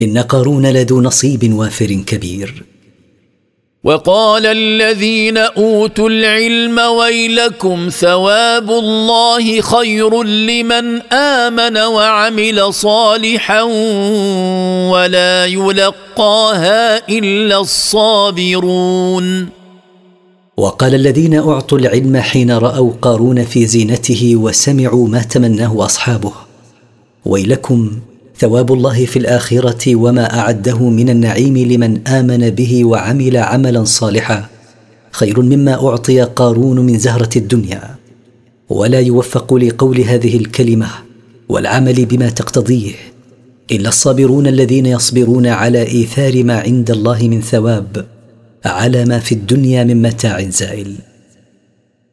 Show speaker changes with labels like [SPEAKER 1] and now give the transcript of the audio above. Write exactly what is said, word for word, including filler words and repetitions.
[SPEAKER 1] إن قارون لذو نصيب وافر كبير.
[SPEAKER 2] وقال الذين أوتوا العلم ويلكم ثواب الله خير لمن آمن وعمل صالحا ولا يلقاها إلا الصابرون.
[SPEAKER 1] وقال الذين أعطوا العلم حين رأوا قارون في زينته وسمعوا ما تمناه أصحابه: ويلكم ثواب الله في الآخرة وما أعده من النعيم لمن آمن به وعمل عملا صالحا خير مما أعطي قارون من زهرة الدنيا. ولا يوفق لقول هذه الكلمة والعمل بما تقتضيه إلا الصابرون الذين يصبرون على إيثار ما عند الله من ثواب على ما في الدنيا من متاع زائل.